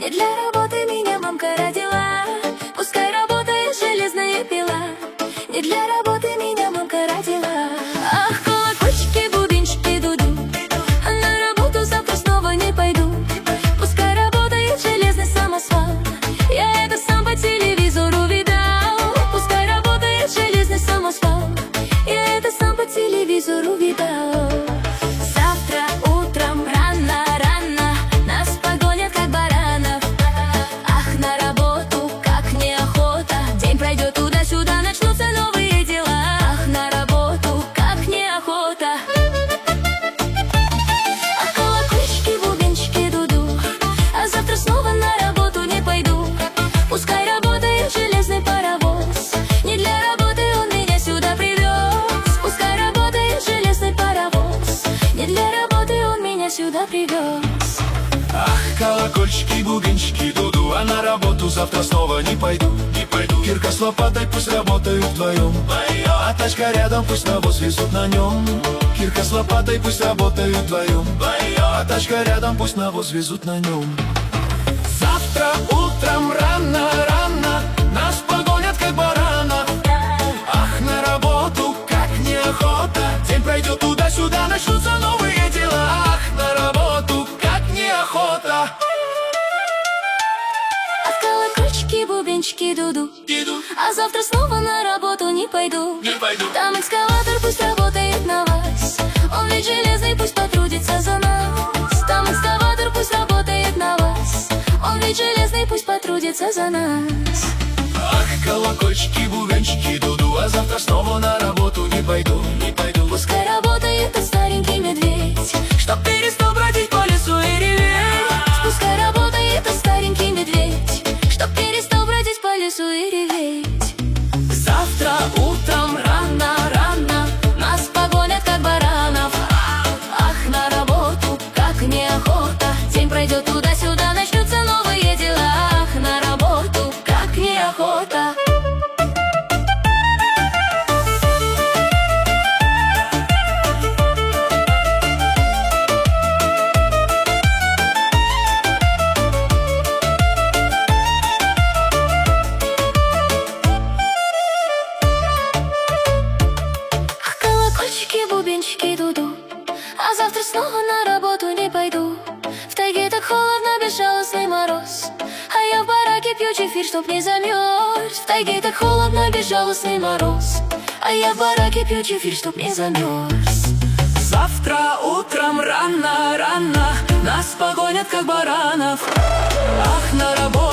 Не для работы меня мамка родила, пускай работает железная пила. Не для работы меня мамка родила. Ах, колокольчики, бубенчики, дуду, а на работу завтра снова не пойду. Пускай работает железный самосвал, я это сам по телевизору видал. Пускай работает железный самосвал, я это сам по телевизору видал. Завтра утром рано-рано нас погонят как баранов. Ах, на работу как неохота, день пройдет туда-сюда, начнутся новые дела. Ах, на работу как неохота. Ах, колокольчики, бубенчики, дуду, а завтра снова на работу не пойду. Пускай работает железный паровоз, не для работы он меня сюда привез. Пускай работает железный паровоз, не для работы он меня сюда привез. Ах, колокольчики, бубенчики, дуду, а на работу завтра снова не пойду. Кирка с лопатой пусть работают вдвоем, а тачка рядом пусть навоз везут на нем. Кирка с лопатой пусть работают вдвоем, а тачка рядом пусть навоз везут на нем. Завтра утром рано-рано нас погонят как баранов. Ах, на работу как неохота, день пройдет туда-сюда, начнутся новые дела. Ах, на работу как неохота. Ах, колокольчики, бубенчики, дуду, а завтра снова на работу не пойду. Там экскаватор пусть работает на вас, он ведь железный, пусть потрудится за нас. Там экскаватор пусть работает на вас, он ведь железный, пусть потрудится за нас. Ах, колокольчики, бубенчики, дуду, а завтра снова на работу не пойду. Пускай работает тот старенький медведь, чтоб перестал бродить по лесу и реветь. Пускай работает тот старенький медведь, чтоб перестал бродить по лесу и реветь. Завтра утром рано-рано нас погонят как баранов. Ах, на работу как неохота, день пройдет туда-сюда, начнутся новые дела. Ах, на работу как неохота. Колокольчики, бубенчики, дуду, а завтра снова на работу не пойду. В тайге так холодно, безжалостный мороз, а я в бараке пью чефир, чтоб не замерз. В тайге так холодно, безжалостный мороз, а я в бараке пью чефир, чтоб не замерз. Завтра утром рано-рано нас погонят как баранов. Ах, на работу